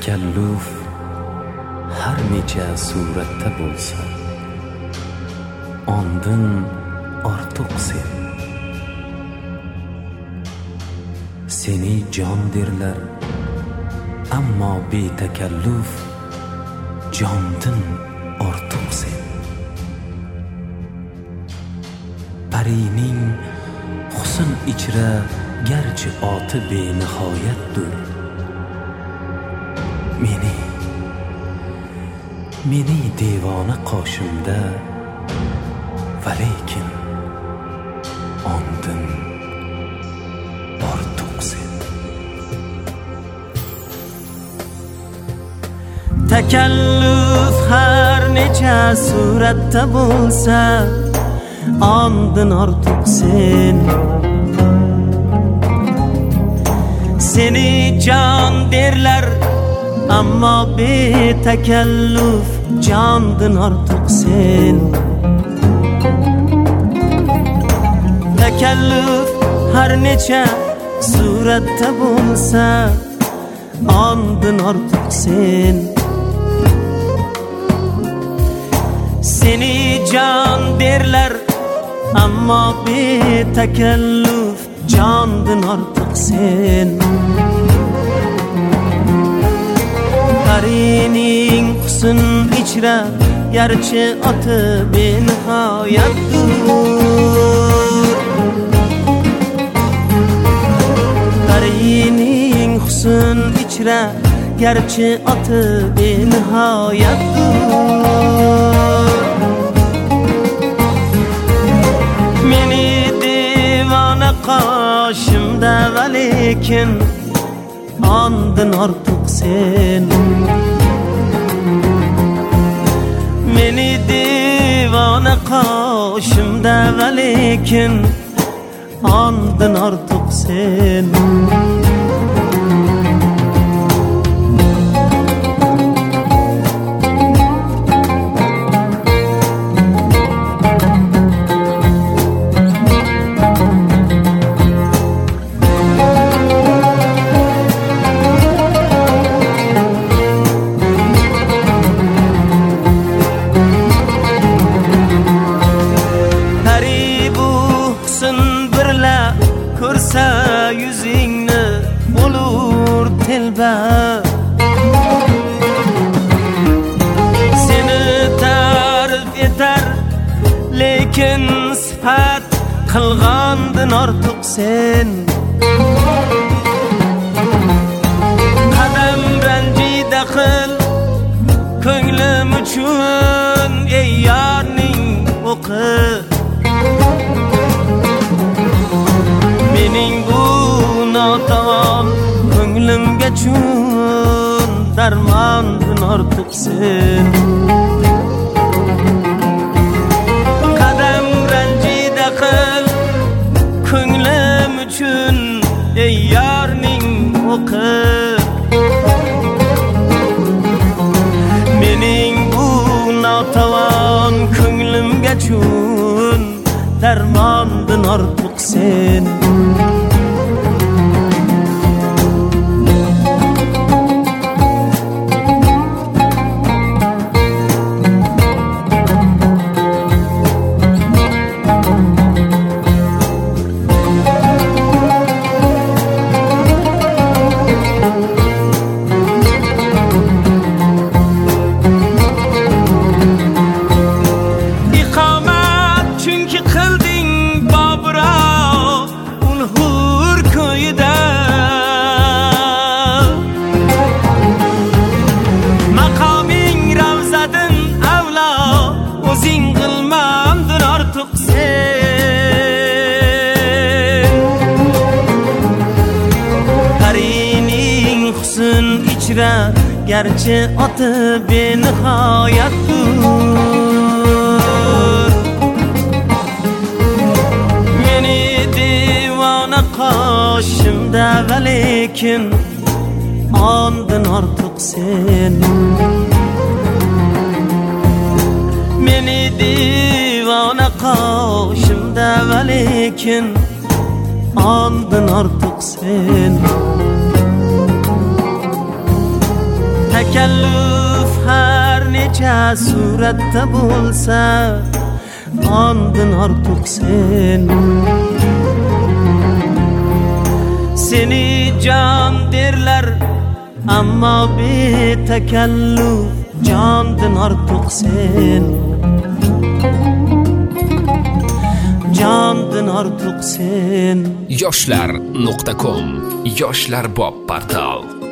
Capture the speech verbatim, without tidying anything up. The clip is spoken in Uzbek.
takalluf har necha suratda bo'lsa, ondan ortiq sen. Seni jon derlar, ammo betakalluf jondan ortiq sen. Parining husn ichra garchi oti benihoyatdir. Meni meni devona qoshimda, va lekin ondan ortiq sen. Takalluf har necha suratda bo'lsa, ondan ortiq sen. Seni jon derlar, ammo betakalluf jondan ortiq sen. Takalluf har necha suratda bo'lsa, ondan ortiq sen. Seni jon derlar, ammo betakalluf jondan ortiq sen. Parining husn ichra garchi oti benihoyatdir. Parining husn ichra garchi oti benihoyatdir. Meni devona qoshimda, va lekin ondan ortiq sen. Meni devona qoshimda, va lekin ondan ortiq sen. Ko'rsa yuzingni bo'lur telba. Seni ta'rif etar, lekin sifat qilg'andin ortiq sen. Qadam ranjida qil ko'nglim uchun, ey yorning o'qi. Mening bu notavon ko'nglimga chun, darmondan ortiq sen. Qadam ranjida qil ko'nglim uchun, ey yorning o'qi. Mening bu notavon ko'nglimga chun, darmondan ortiq sen. Garchi oti benihoyatdir. Meni devona qoshimda, va lekin ondan ortiq sen. Meni devona qoshimda, va lekin ondan ortiq sen. takalluf har necha suratda bo'lsa ondan ortiq sen. Seni jon derlar ammo betakalluf jondan ortiq sen. Jondan ortiq sen. yoshlar nuqta com yoshlar bob portal.